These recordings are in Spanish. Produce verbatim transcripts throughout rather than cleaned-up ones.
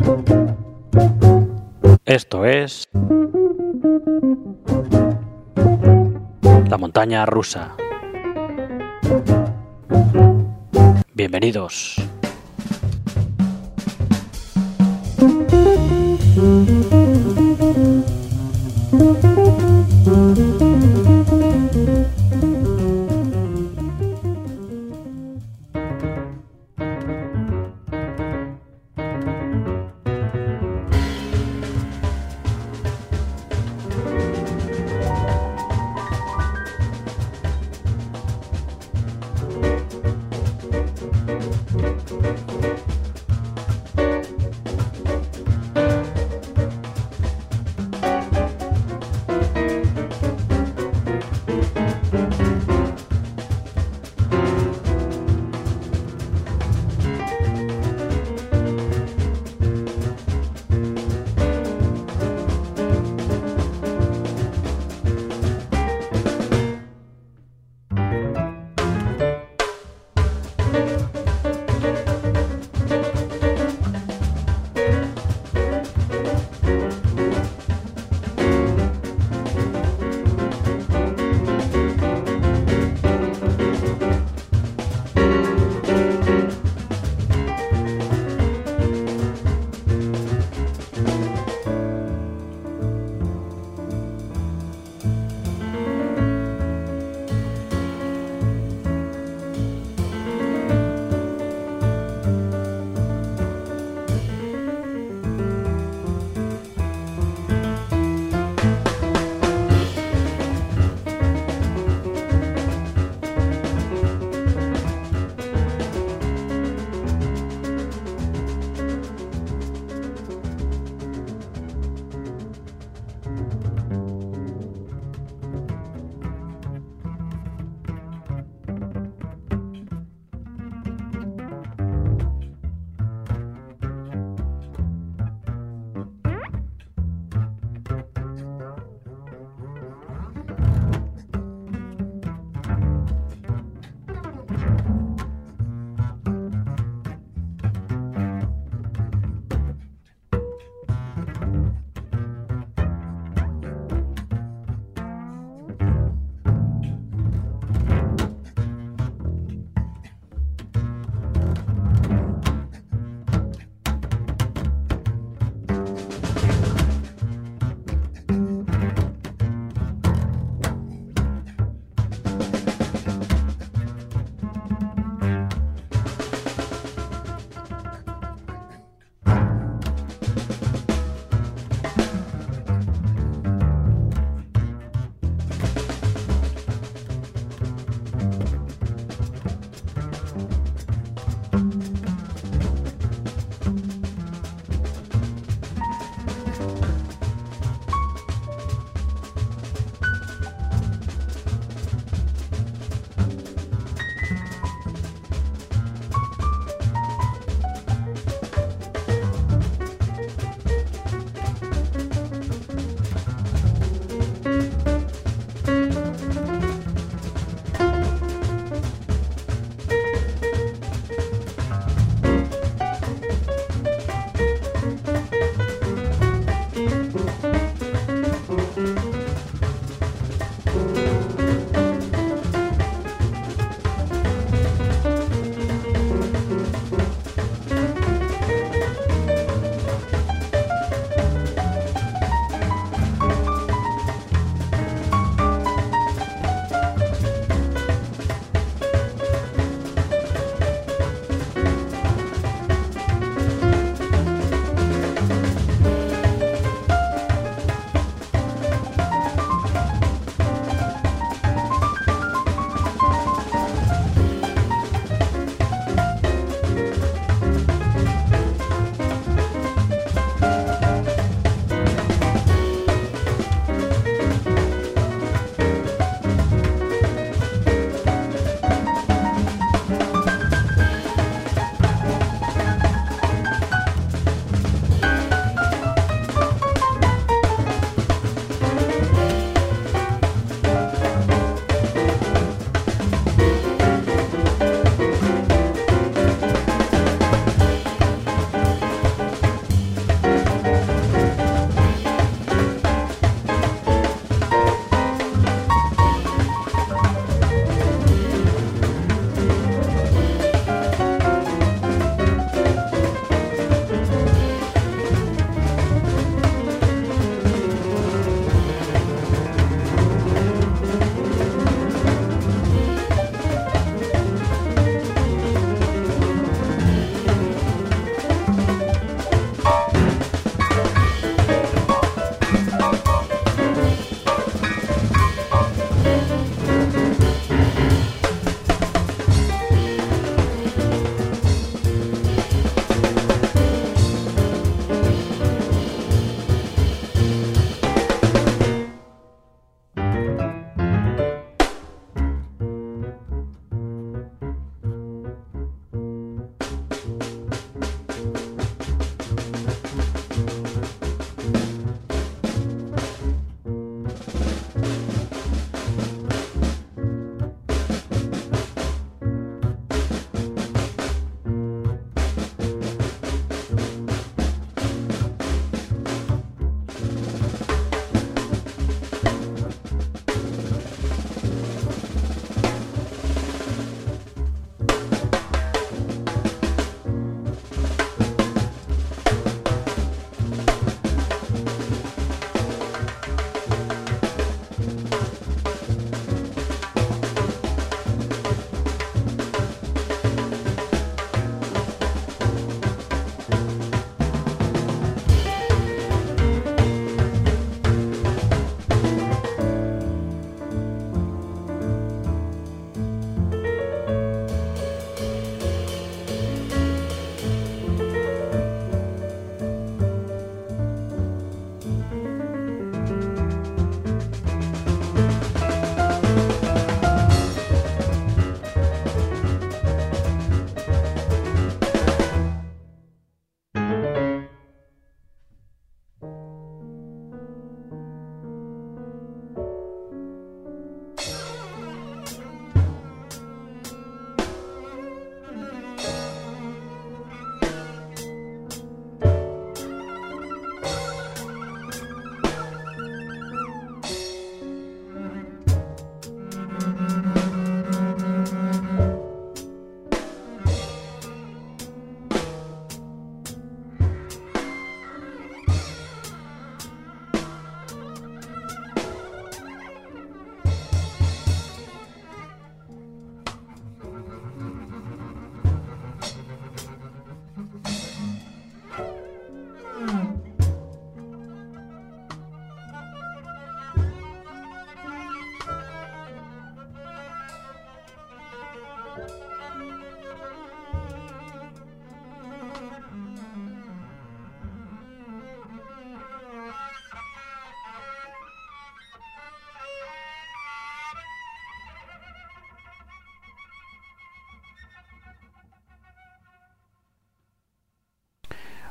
Esto es la montaña rusa. Bienvenidos.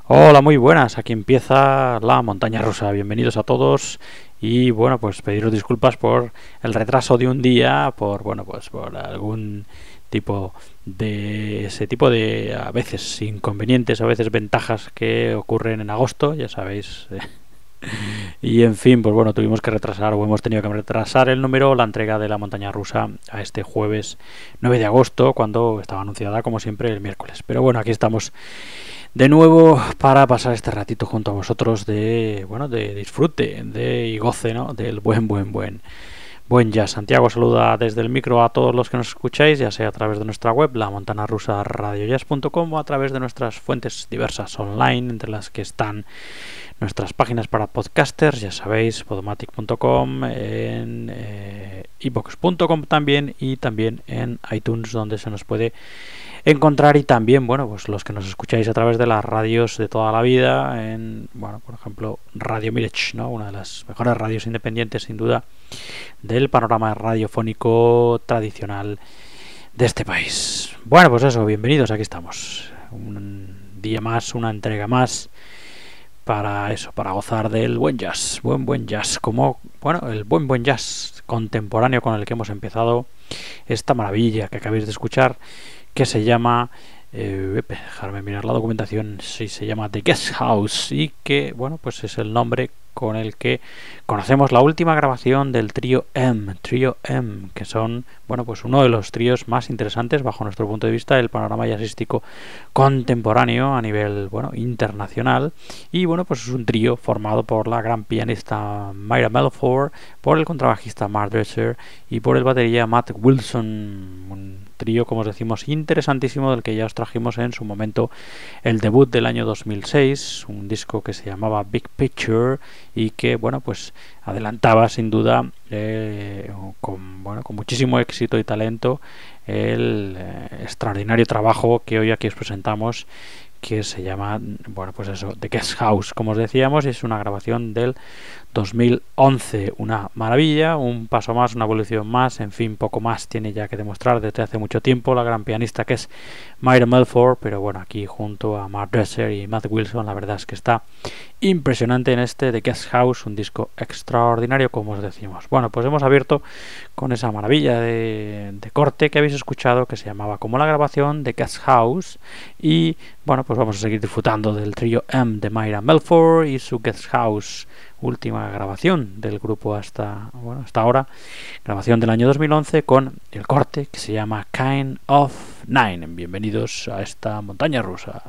Hola, muy buenas. Aquí empieza la montaña rusa. Bienvenidos a todos. Y bueno, pues pediros disculpas por el retraso de un día, por bueno, pues por algún tipo de ese tipo de a veces inconvenientes, a veces ventajas que ocurren en agosto, ya sabéis. Y en fin, pues bueno, tuvimos que retrasar o hemos tenido que retrasar el número, la entrega de la montaña rusa a este jueves nueve de agosto, cuando estaba anunciada como siempre el miércoles. Pero bueno, aquí estamos de nuevo para pasar este ratito junto a vosotros de bueno de disfrute de y goce, ¿no?, del buen buen buen buen jazz. Santiago saluda desde el micro a todos los que nos escucháis, ya sea a través de nuestra web, la montana rusa radio jazz punto com, o a través de nuestras fuentes diversas online, entre las que están nuestras páginas para podcasters, ya sabéis, podomatic punto com, en eh, iVoox punto com también, y también en iTunes, donde se nos puede encontrar. Y también, bueno, pues los que nos escucháis a través de las radios de toda la vida, en, bueno, por ejemplo, Radio Mirech, ¿no?, una de las mejores radios independientes, sin duda, del panorama radiofónico tradicional de este país. Bueno, pues eso, bienvenidos, aquí estamos. Un día más, una entrega más, para eso, para gozar del buen jazz, buen buen jazz, como, bueno, el buen buen jazz contemporáneo con el que hemos empezado esta maravilla que acabáis de escuchar, que se llama, eh, dejarme mirar la documentación, sí, se llama The Guest House, y que, bueno, pues es el nombre con el que conocemos la última grabación del trío M, trío M, que son, bueno, pues uno de los tríos más interesantes bajo nuestro punto de vista del panorama jazzístico contemporáneo a nivel, bueno, internacional. Y bueno, pues es un trío formado por la gran pianista Myra Melford, por el contrabajista Mark Dresser y por el batería Matt Wilson. Un trío, como os decimos, interesantísimo, del que ya os trajimos en su momento el debut del año dos mil seis, un disco que se llamaba Big Picture, y que, bueno, pues adelantaba sin duda eh, con, bueno, con muchísimo éxito y talento el eh, extraordinario trabajo que hoy aquí os presentamos, que se llama, bueno, pues eso, The Guest House, como os decíamos, y es una grabación del dos mil once, una maravilla, un paso más, una evolución más, en fin, poco más tiene ya que demostrar desde hace mucho tiempo la gran pianista que es Myra Melford, pero bueno, aquí junto a Mark Dresser y Matt Wilson, la verdad es que está impresionante en este The Guest House, un disco extraordinario, como os decimos. Bueno, pues hemos abierto con esa maravilla de, de corte que habéis escuchado, que se llamaba como la grabación The Guest House, y bueno, pues vamos a seguir disfrutando del trío M de Myra Melford y su Guest House, última grabación del grupo hasta, bueno, hasta ahora, grabación del año dos mil once, con el corte que se llama Kind of Nine. Bienvenidos a esta montaña rusa.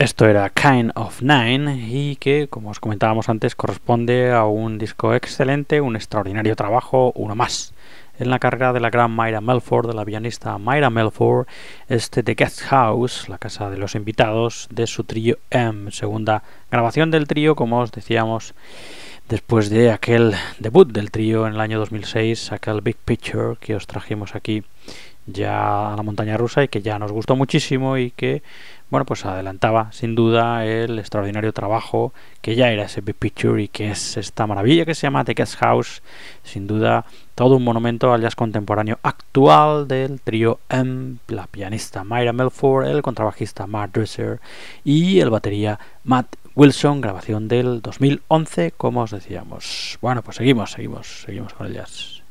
Esto era Kind of Nine y que, como os comentábamos antes, corresponde a un disco excelente, un extraordinario trabajo, uno más en la carrera de la gran Myra Melford, de la pianista Myra Melford, este The Guest House, la casa de los invitados, de su trío M, segunda grabación del trío, como os decíamos, después de aquel debut del trío en el año dos mil seis, aquel Big Picture que os trajimos aquí ya a la montaña rusa y que ya nos gustó muchísimo y que, bueno, pues adelantaba sin duda el extraordinario trabajo que ya era ese Big Picture y que es esta maravilla que se llama The Guest House, sin duda todo un monumento al jazz contemporáneo actual del trío M, la pianista Myra Melford, el contrabajista Mark Dresser y el batería Matt Wilson, grabación del dos mil once, como os decíamos. Bueno, pues seguimos, seguimos, seguimos con el jazz.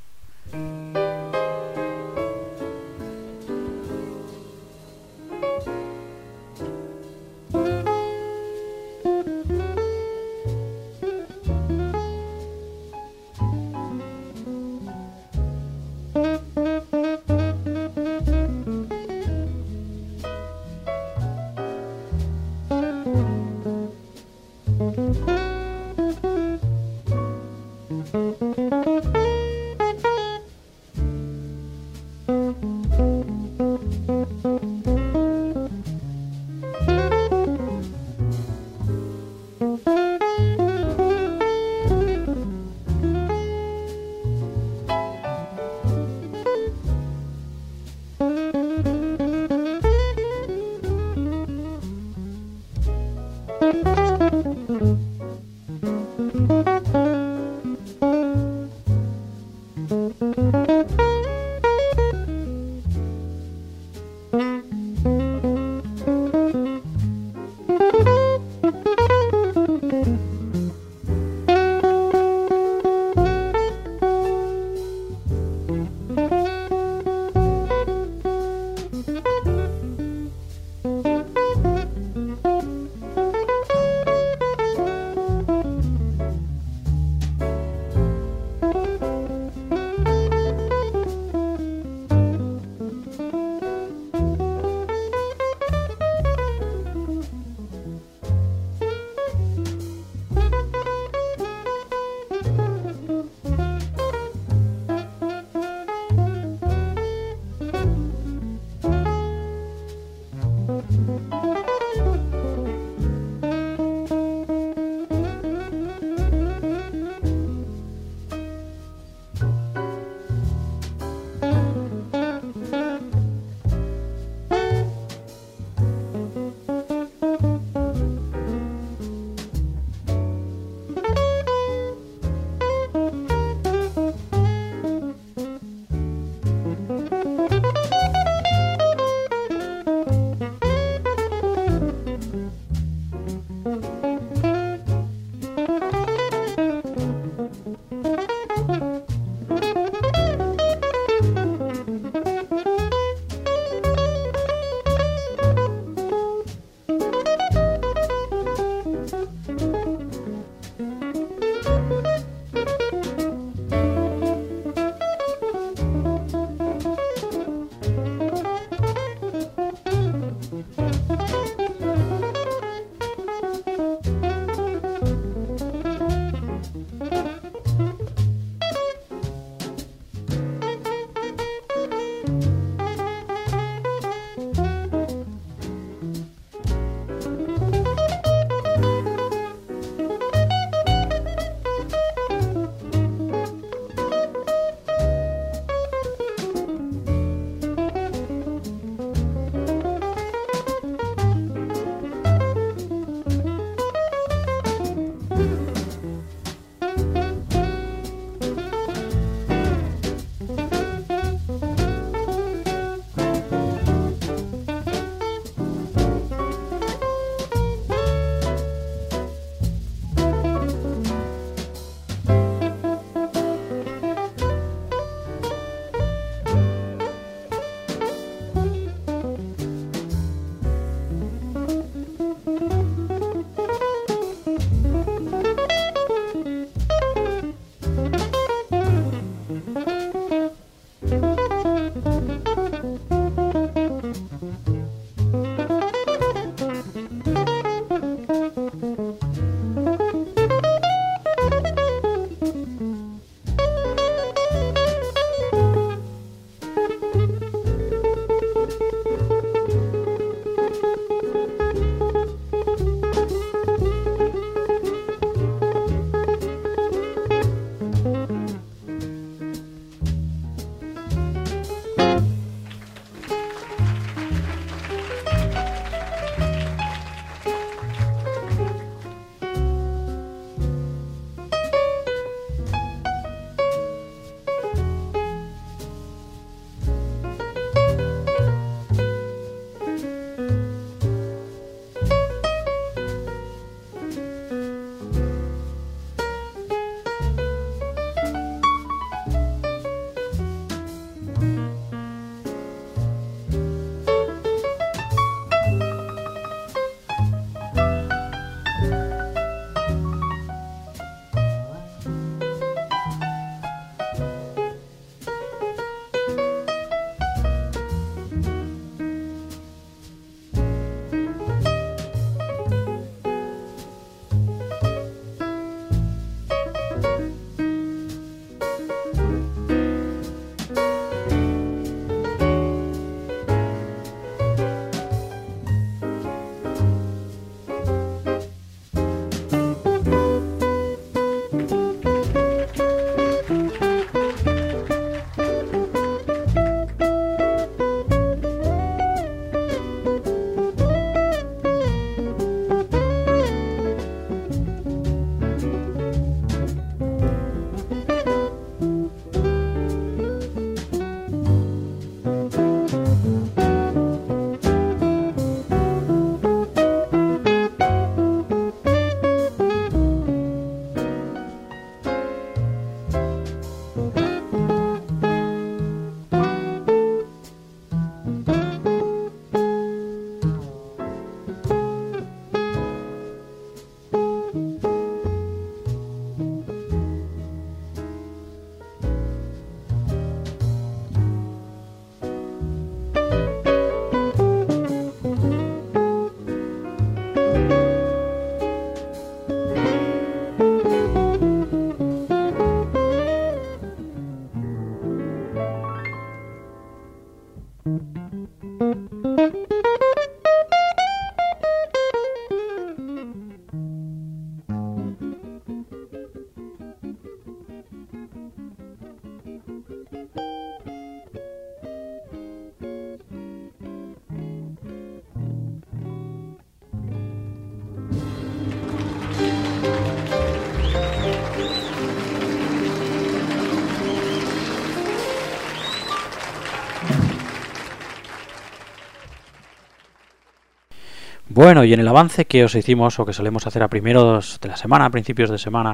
Bueno, y en el avance que os hicimos o que solemos hacer a primeros de la semana, a principios de semana,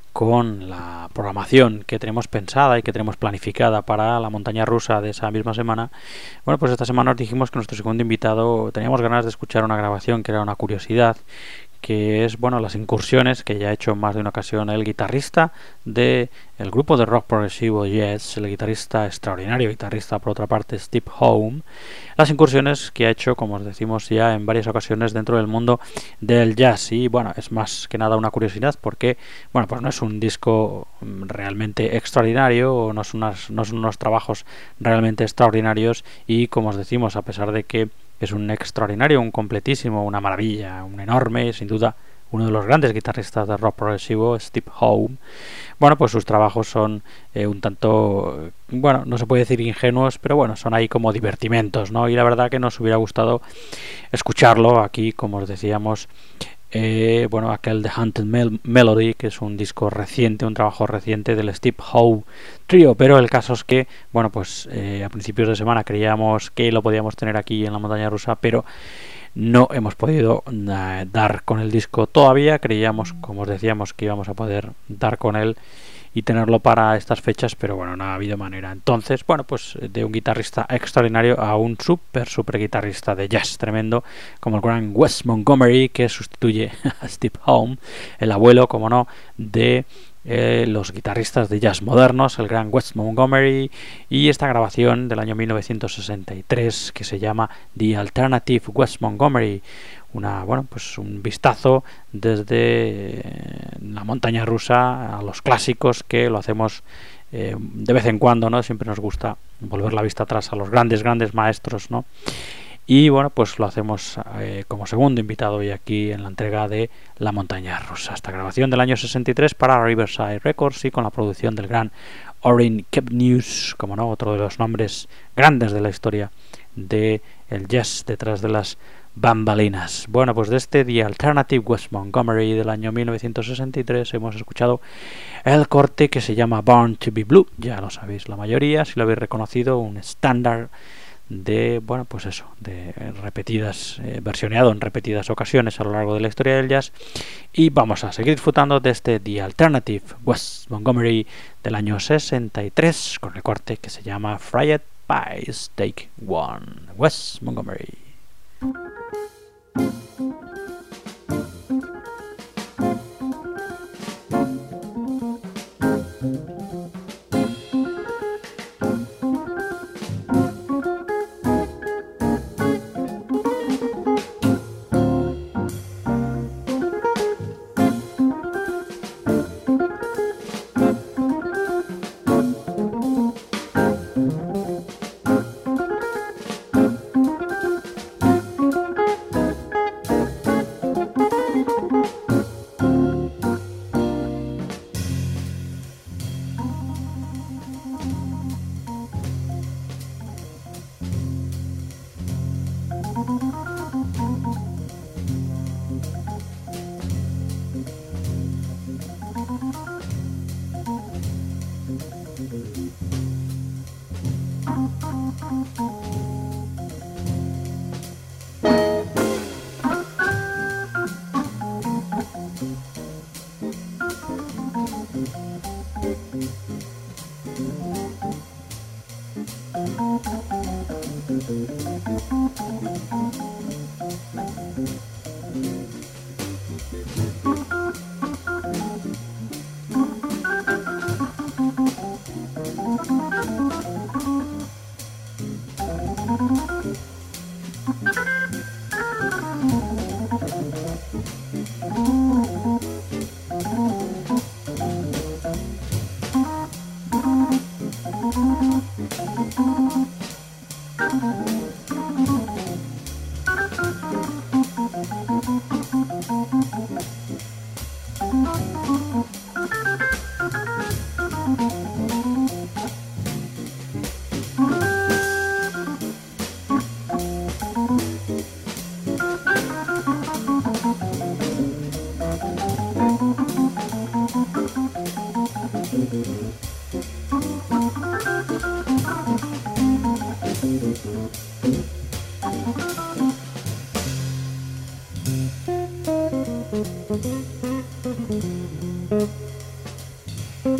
con la programación que tenemos pensada y que tenemos planificada para la montaña rusa de esa misma semana, bueno, pues esta semana os dijimos que nuestro segundo invitado teníamos ganas de escuchar una grabación que era una curiosidad, que es, bueno, las incursiones que ya ha hecho en más de una ocasión el guitarrista de el grupo de rock progresivo Yes, el guitarrista extraordinario guitarrista por otra parte Steve Howe, las incursiones que ha hecho, como os decimos ya en varias ocasiones, dentro del mundo del jazz. Y bueno, es más que nada una curiosidad porque, bueno, pues no es un disco realmente extraordinario, o no son, unas, no son unos trabajos realmente extraordinarios, y como os decimos, a pesar de que es un extraordinario, un completísimo, una maravilla, un enorme, sin duda, uno de los grandes guitarristas de rock progresivo, Steve Howe. Bueno, pues sus trabajos son eh, un tanto, bueno, no se puede decir ingenuos, pero bueno, son ahí como divertimentos, ¿no? Y la verdad que nos hubiera gustado escucharlo aquí, como os decíamos, eh, bueno, aquel The Haunted Mel- Melody, que es un disco reciente, un trabajo reciente del Steve Howe Trio, pero el caso es que, bueno, pues eh, a principios de semana creíamos que lo podíamos tener aquí en la montaña rusa, pero no hemos podido uh, dar con el disco todavía. Creíamos, como os decíamos, que íbamos a poder dar con él y tenerlo para estas fechas, pero bueno, no ha habido manera. Entonces, bueno, pues de un guitarrista extraordinario a un super, super guitarrista de jazz tremendo, como el gran Wes Montgomery, que sustituye a Steve Howe, el abuelo, como no, de Eh, los guitarristas de jazz modernos, el gran Wes Montgomery, y esta grabación del año mil novecientos sesenta y tres que se llama The Alternative Wes Montgomery, una, bueno, pues un vistazo desde la montaña rusa a los clásicos, que lo hacemos eh, de vez en cuando, ¿no? Siempre nos gusta volver la vista atrás a los grandes, grandes maestros, ¿no? Y bueno, pues lo hacemos eh, como segundo invitado hoy aquí en la entrega de La Montaña Rusa. Esta grabación del año sesenta y tres para Riverside Records y con la producción del gran Orrin Kepnews, como no, otro de los nombres grandes de la historia del jazz detrás de las bambalinas. Bueno, pues de este The Alternative Wes Montgomery del año mil novecientos sesenta y tres hemos escuchado el corte que se llama Born to be Blue. Ya lo sabéis la mayoría, si lo habéis reconocido, un estándar de, bueno, pues eso, de repetidas, eh, versioneado en repetidas ocasiones a lo largo de la historia del jazz. Y vamos a seguir disfrutando de este The Alternative Wes Montgomery del año sesenta y tres con el corte que se llama Fried Pies Take One, Wes Montgomery.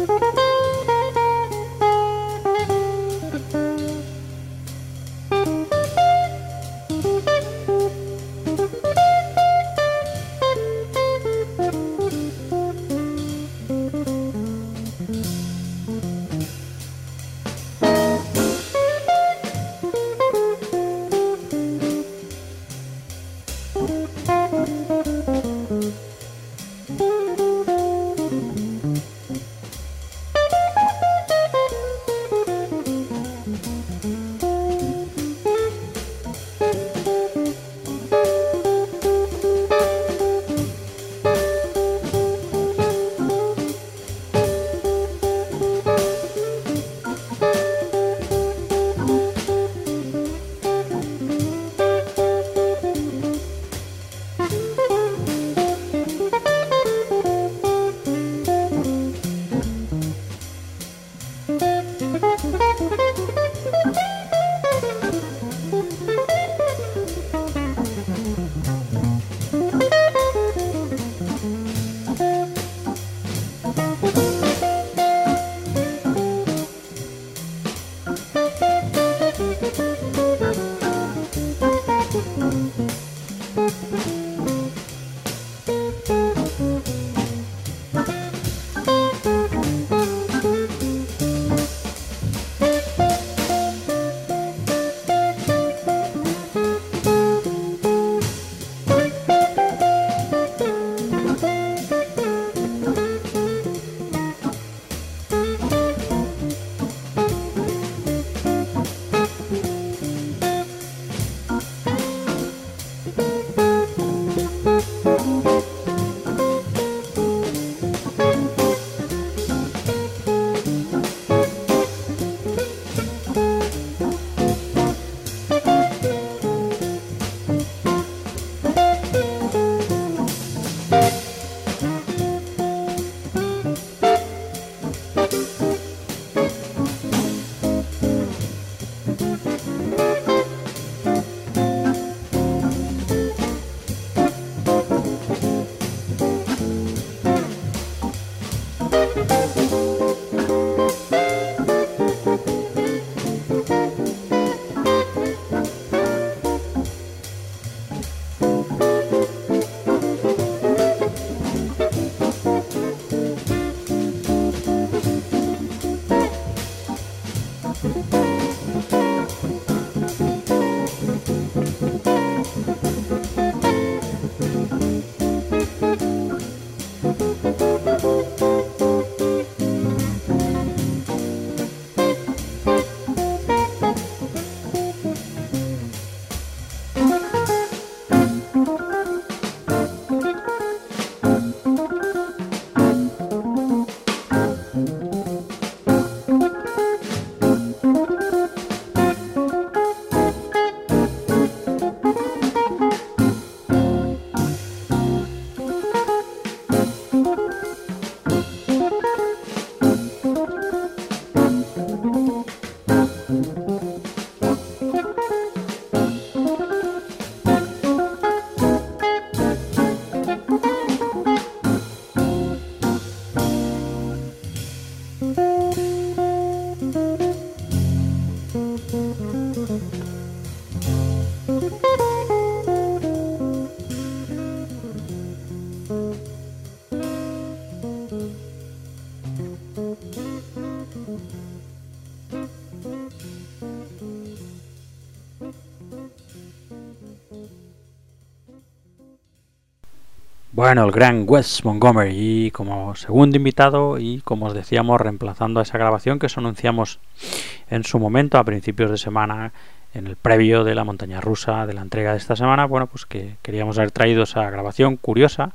Bueno, el gran Wes Montgomery, y como segundo invitado y como os decíamos, reemplazando a esa grabación que os anunciamos en su momento a principios de semana, en el previo de la montaña rusa de la entrega de esta semana, bueno, pues que queríamos haber traído esa grabación curiosa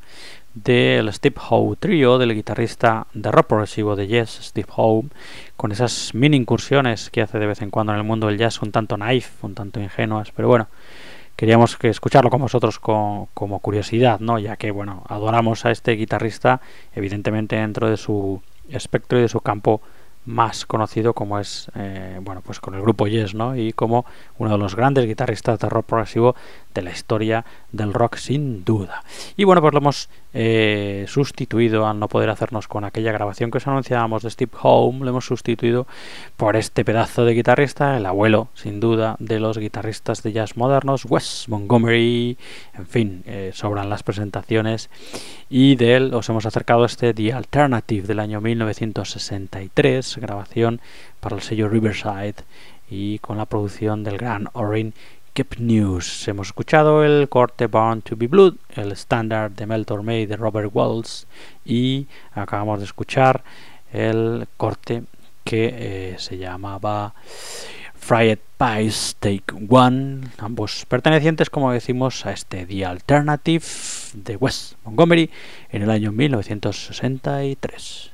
del Steve Howe Trio, del guitarrista de rock progresivo de Yes, Steve Howe, con esas mini incursiones que hace de vez en cuando en el mundo del jazz, un tanto naif, un tanto ingenuas, pero bueno, queríamos que escucharlo con vosotros con, como curiosidad, ¿no? Ya que, bueno, adoramos a este guitarrista, evidentemente dentro de su espectro y de su campo más conocido, como es, eh, bueno, pues con el grupo Yes, ¿no? Y como uno de los grandes guitarristas de rock progresivo de la historia del rock, sin duda. Y bueno, pues lo hemos eh, sustituido, al no poder hacernos con aquella grabación que os anunciábamos de Steve Home, lo hemos sustituido por este pedazo de guitarrista, el abuelo, sin duda, de los guitarristas de jazz modernos, Wes Montgomery. En fin, eh, sobran las presentaciones, y de él os hemos acercado este The Alternative del año mil novecientos sesenta y tres, grabación para el sello Riverside y con la producción del gran Orrin Kipnis. Hemos escuchado el corte Born to be Blue, el estándar de Mel Tormé de Robert Wells, y acabamos de escuchar el corte que eh, se llamaba Fried Pies Take One, ambos pertenecientes, como decimos, a este The Alternative de Wes Montgomery en el año mil novecientos sesenta y tres.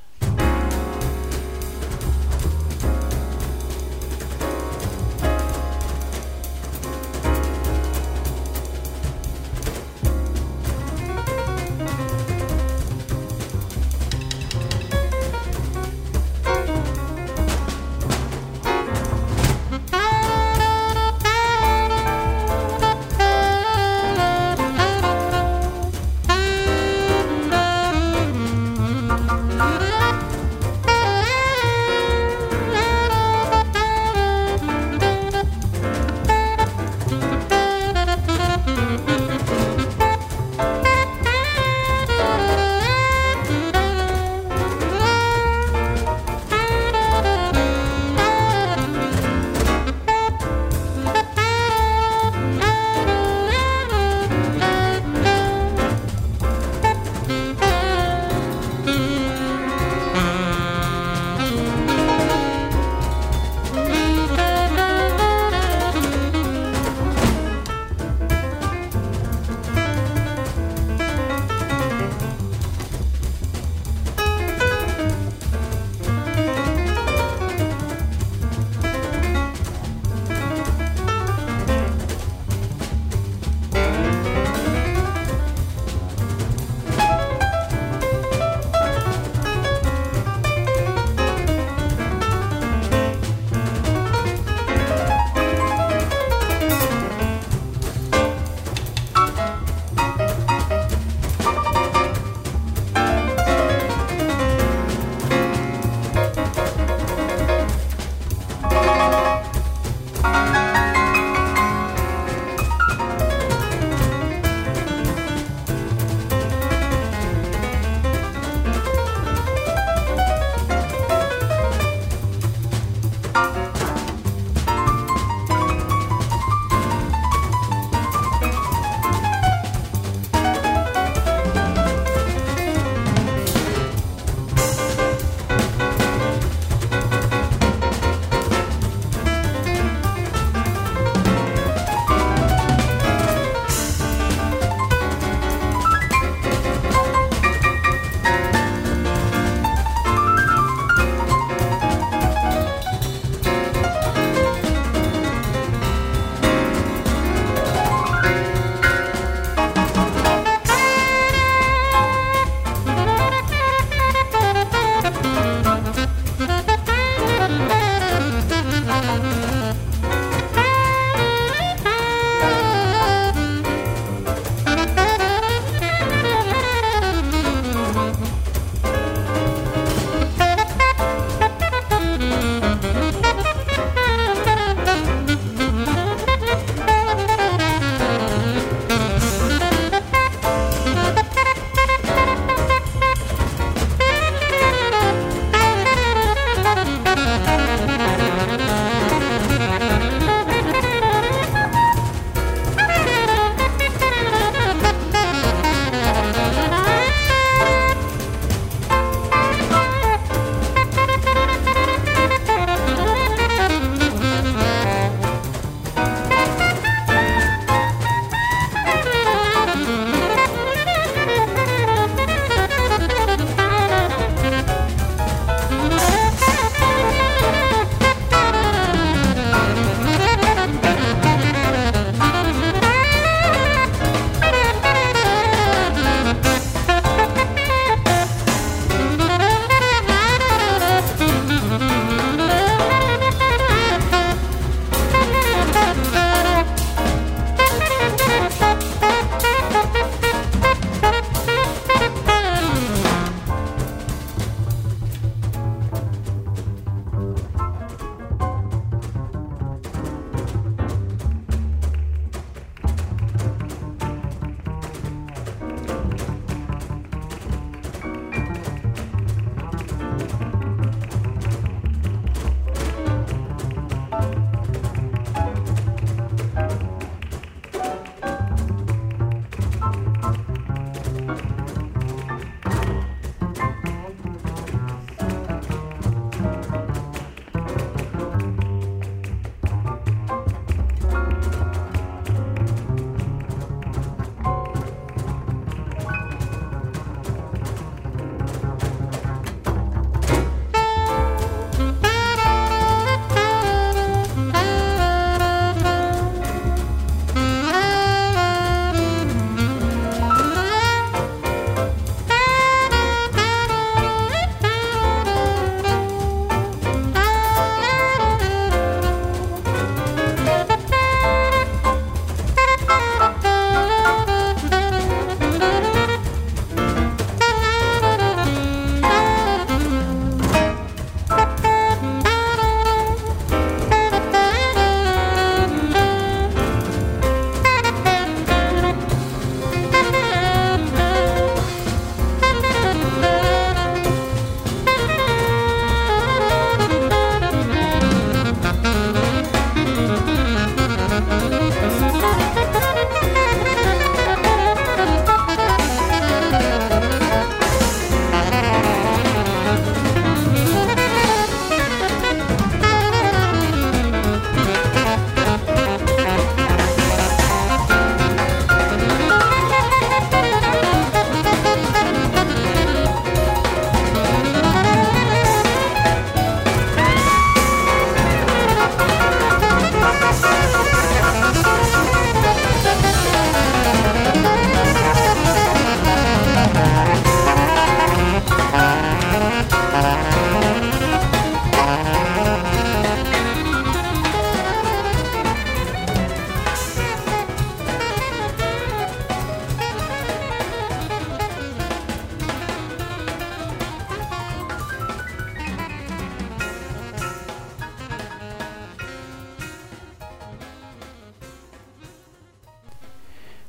Bye.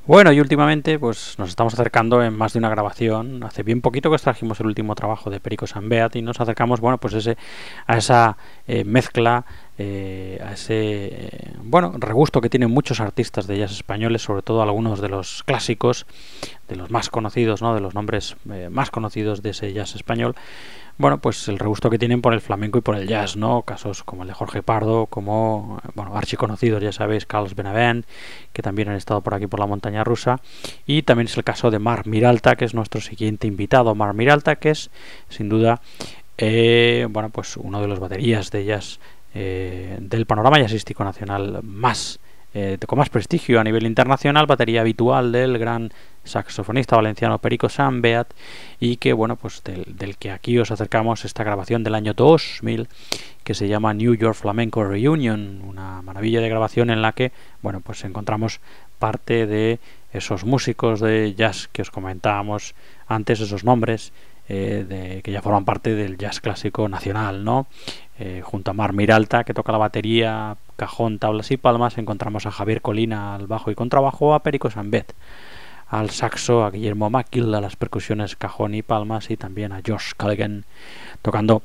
Bueno, y últimamente pues nos estamos acercando en más de una grabación. Hace bien poquito que extrajimos el último trabajo de Perico Sambeat y nos acercamos, bueno, pues ese, a esa eh, mezcla, eh, a ese eh, bueno, regusto que tienen muchos artistas de jazz españoles, sobre todo algunos de los clásicos, de los más conocidos, ¿no? De los nombres eh, más conocidos de ese jazz español. Bueno, pues el regusto que tienen por el flamenco y por el jazz, ¿no? Casos como el de Jorge Pardo, como, bueno, archiconocidos, ya sabéis, Carlos Benavent, que también han estado por aquí por la montaña rusa, y también es el caso de Marc Miralta, que es nuestro siguiente invitado. Marc Miralta, que es, sin duda, eh, bueno, pues uno de los baterías de jazz eh, del panorama jazzístico nacional más eh, con más prestigio a nivel internacional, batería habitual del gran saxofonista valenciano Perico Sambeat, y que bueno, pues del, del que aquí os acercamos esta grabación del año dos mil que se llama New York Flamenco Reunion, una maravilla de grabación en la que bueno, pues encontramos parte de esos músicos de jazz que os comentábamos antes, esos nombres eh, de, que ya forman parte del jazz clásico nacional, ¿no? Eh, junto a Marc Miralta, que toca la batería, cajón, tablas y palmas, encontramos a Javier Colina al bajo y contrabajo, a Perico Sambeat al saxo, a Guillermo Mackil a las percusiones, cajón y palmas, y también a Josh Callaghan tocando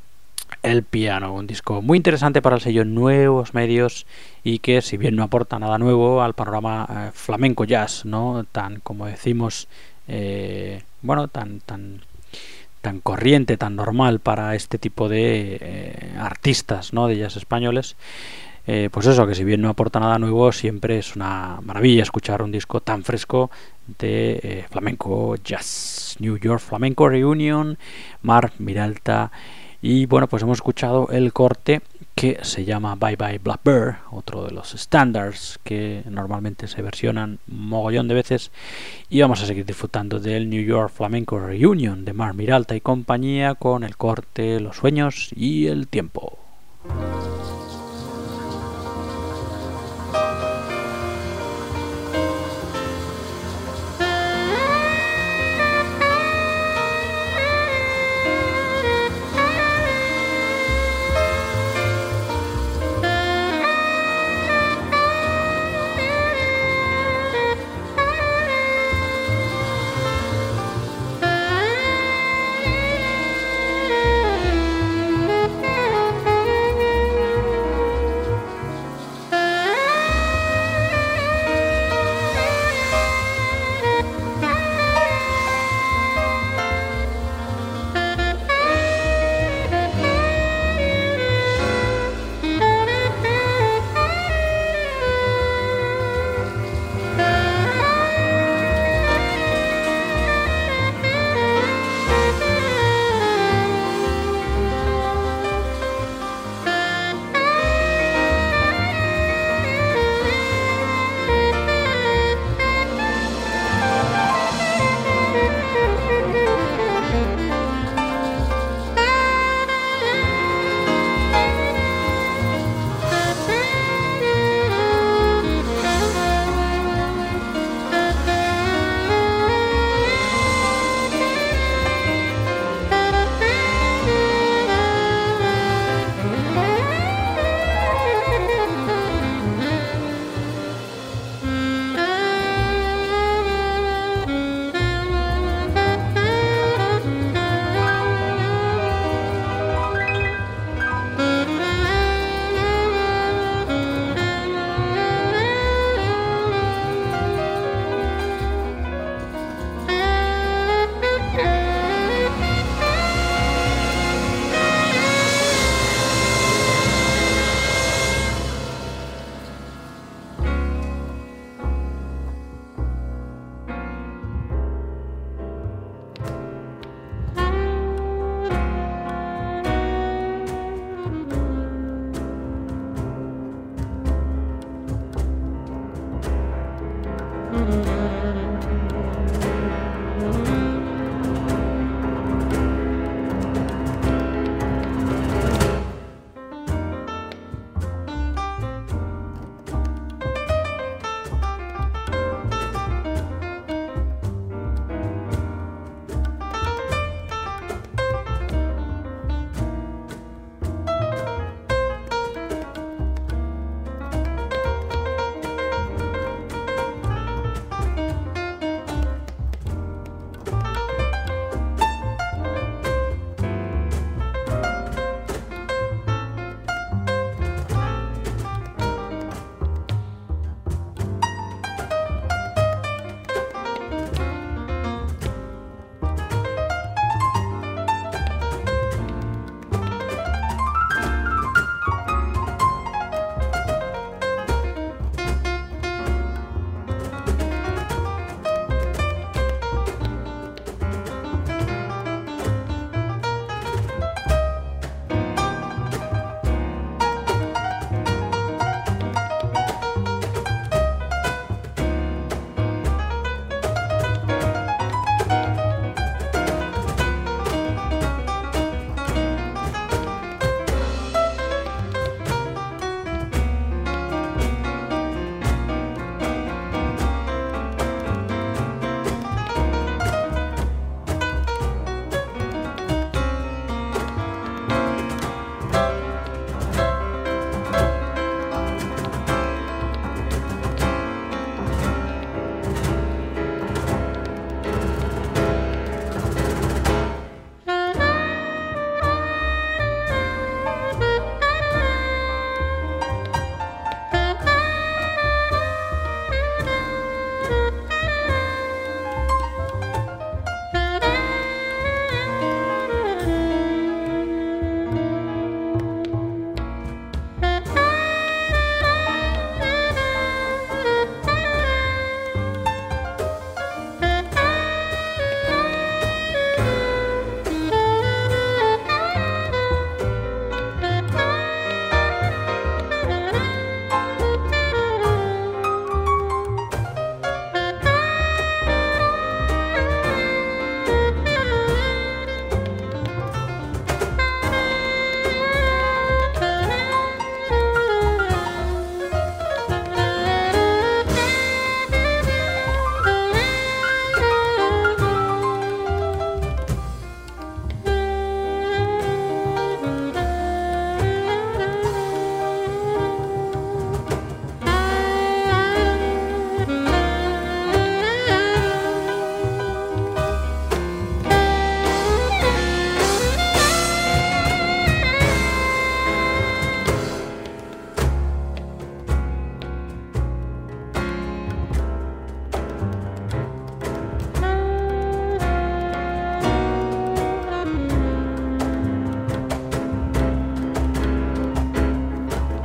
el piano. Un disco muy interesante para el sello Nuevos Medios y que, si bien no aporta nada nuevo al panorama eh, flamenco jazz, no tan, como decimos, eh, bueno, tan tan tan corriente, tan normal para este tipo de eh, artistas, ¿no? De jazz españoles. Eh, pues eso, que si bien no aporta nada nuevo, siempre es una maravilla escuchar un disco tan fresco de eh, flamenco jazz. New York Flamenco Reunion, Marc Miralta. Y bueno, pues hemos escuchado el corte que se llama Bye Bye Blackbird, otro de los standards que normalmente se versionan mogollón de veces. Y vamos a seguir disfrutando del New York Flamenco Reunion de Marc Miralta y compañía, con el corte Los sueños y el tiempo.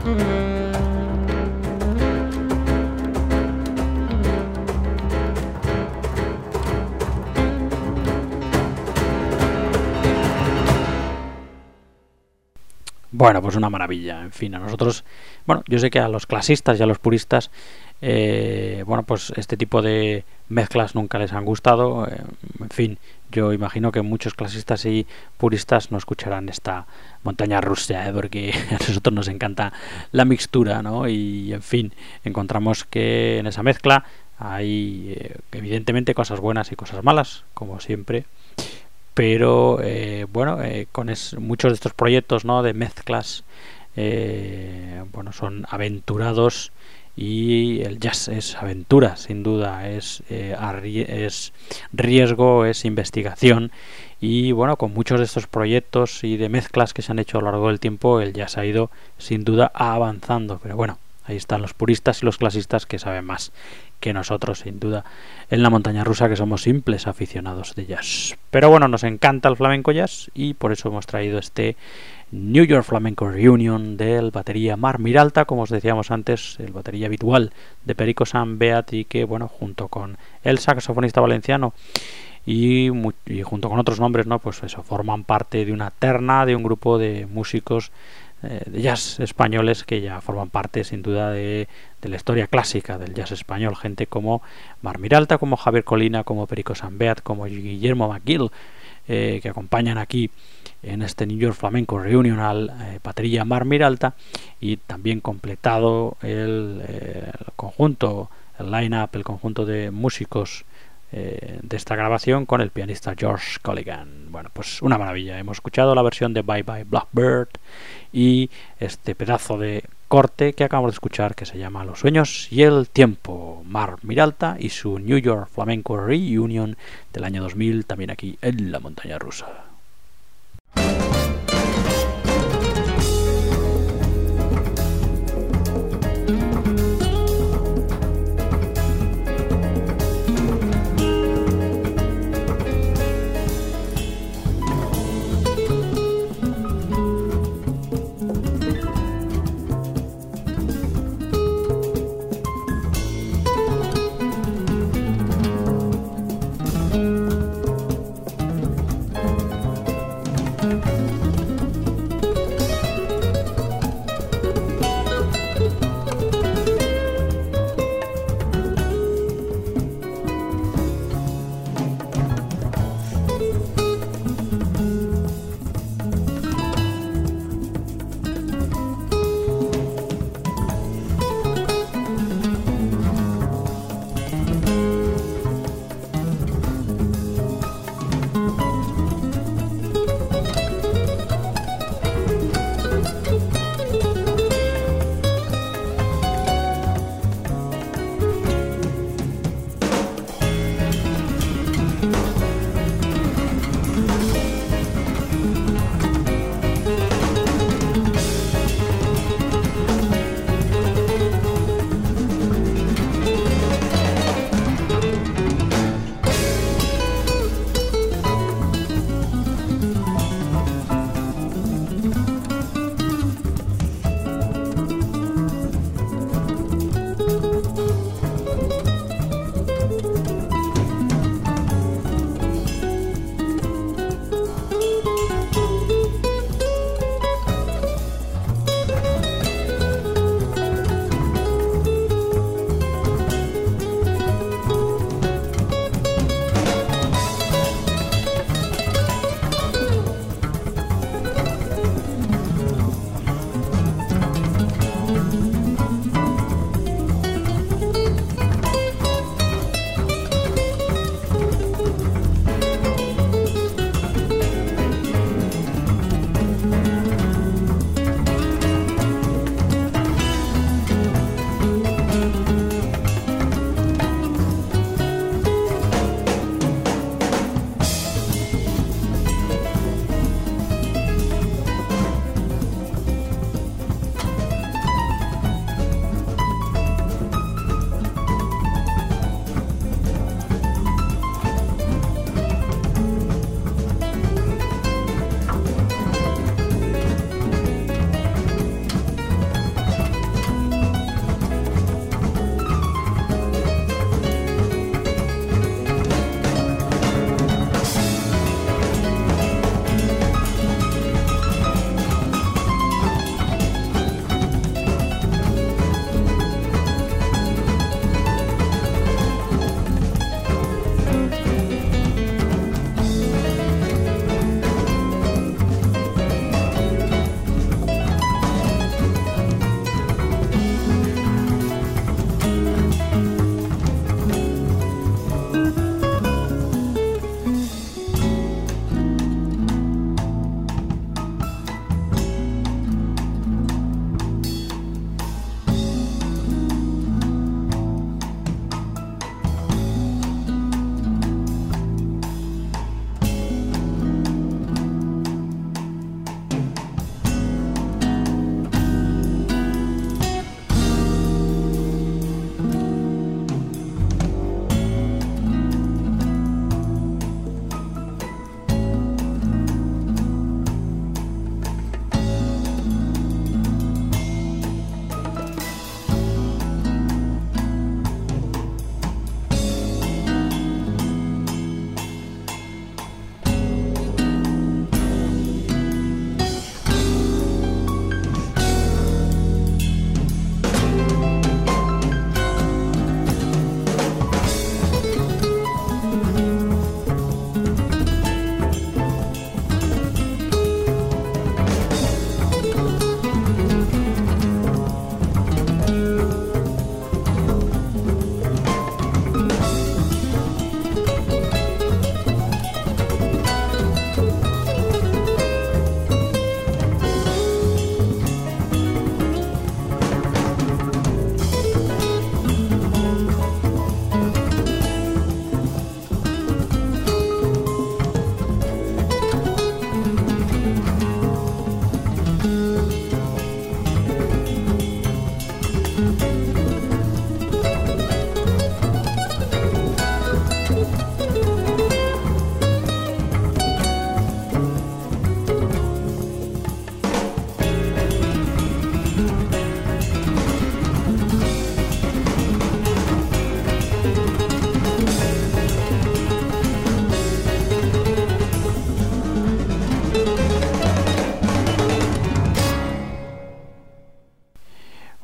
Bueno, pues una maravilla. En fin, a nosotros, bueno, yo sé que a los clasistas y a los puristas, eh, bueno, pues este tipo de mezclas nunca les han gustado. Eh, en fin, yo imagino que muchos clasistas y puristas no escucharán esta montaña rusa, ¿eh? Porque a nosotros nos encanta la mixtura, ¿no? Y, en fin, encontramos que en esa mezcla hay, eh, evidentemente, cosas buenas y cosas malas, como siempre. Pero eh, bueno, eh, con es, muchos de estos proyectos, ¿no?, de mezclas, eh, bueno, son aventurados, y el jazz es aventura, sin duda, es, eh, arrie- es riesgo, es investigación, y bueno, con muchos de estos proyectos y de mezclas que se han hecho a lo largo del tiempo, el jazz ha ido sin duda avanzando. Pero bueno, ahí están los puristas y los clasistas que saben más que nosotros, sin duda, en la montaña rusa, que somos simples aficionados de jazz. Pero bueno, nos encanta el flamenco jazz, y por eso hemos traído este New York Flamenco Reunion del batería Marc Miralta, como os decíamos antes, el batería habitual de Perico San Beat, y que, bueno, junto con el saxofonista valenciano y, y junto con otros nombres, ¿no?, pues eso, forman parte de una terna, de un grupo de músicos eh, de jazz españoles que ya forman parte, sin duda, de, de la historia clásica del jazz español. Gente como Marc Miralta, como Javier Colina, como Perico San Beat, como Guillermo McGill, eh, que acompañan aquí en este New York Flamenco Reunion al eh, batería Marc Miralta, y también completado el, eh, el conjunto, el line-up, el conjunto de músicos eh, de esta grabación, con el pianista George Colligan. Bueno, pues una maravilla. Hemos escuchado la versión de Bye Bye Blackbird y este pedazo de corte que acabamos de escuchar, que se llama Los sueños y el tiempo. Marc Miralta y su New York Flamenco Reunion del año dos mil, también aquí en la montaña rusa.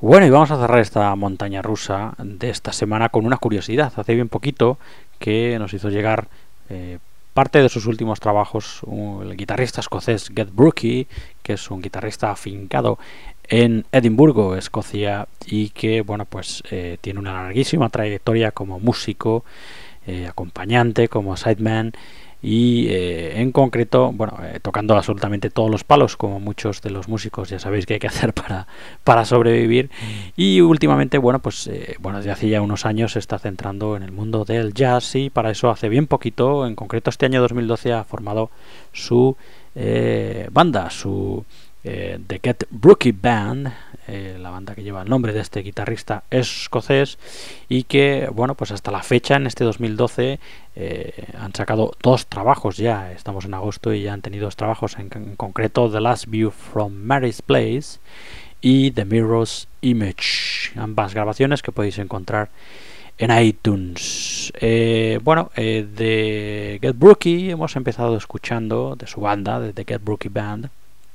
Bueno, y vamos a cerrar esta montaña rusa de esta semana con una curiosidad. Hace bien poquito que nos hizo llegar eh, parte de sus últimos trabajos el guitarrista escocés Ged Brookie, que es un guitarrista afincado en Edimburgo, Escocia, y que bueno pues eh, tiene una larguísima trayectoria como músico, eh, acompañante, como sideman y eh, en concreto, bueno, eh, tocando absolutamente todos los palos, como muchos de los músicos ya sabéis que hay que hacer para, para sobrevivir. Y últimamente, bueno, pues eh, bueno, desde hace ya unos años se está centrando en el mundo del jazz, y para eso hace bien poquito, en concreto este año dos mil doce, ha formado su eh, banda, su eh, The Ged Brookie Band, eh, la banda que lleva el nombre de este guitarrista escocés, y que bueno pues hasta la fecha, en este dos mil doce, eh, han sacado dos trabajos. Ya estamos en agosto y ya han tenido dos trabajos, en, en concreto The Last View from Mary's Place y The Mirror's Image, ambas grabaciones que podéis encontrar en iTunes. Eh, bueno, eh, de Ged Brookie hemos empezado escuchando, de su banda, de The Ged Brookie Band,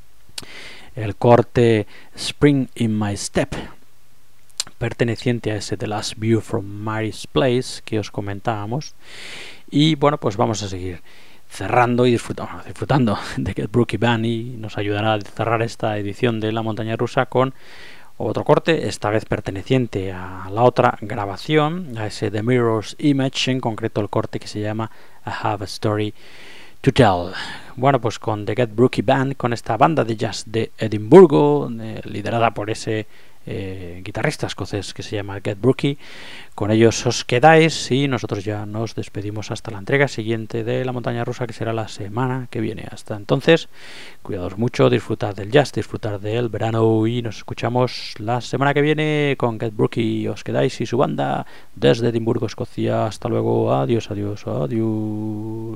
el corte Spring in My Step, perteneciente a ese The Last View from Mary's Place que os comentábamos. Y bueno, pues vamos a seguir cerrando y disfrutando, disfrutando de Ged Brookie Band, y nos ayudará a cerrar esta edición de La Montaña Rusa con otro corte, esta vez perteneciente a la otra grabación, a ese The Mirror's Image, en concreto el corte que se llama I Have a Story to Tell. Bueno, pues con The Ged Brookie Band, con esta banda de jazz de Edimburgo, eh, liderada por ese eh, guitarrista escocés que se llama Ged Brookie, con ellos os quedáis y nosotros ya nos despedimos hasta la entrega siguiente de La Montaña Rusa, que será la semana que viene. Hasta entonces, cuidaos mucho, disfrutad del jazz, disfrutad del verano, y nos escuchamos la semana que viene con Ged Brookie. Os quedáis y su banda desde Edimburgo, Escocia. Hasta luego, adiós, adiós, adiós.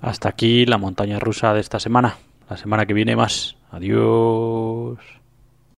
Hasta aquí la montaña rusa de esta semana. La semana que viene más. Adiós.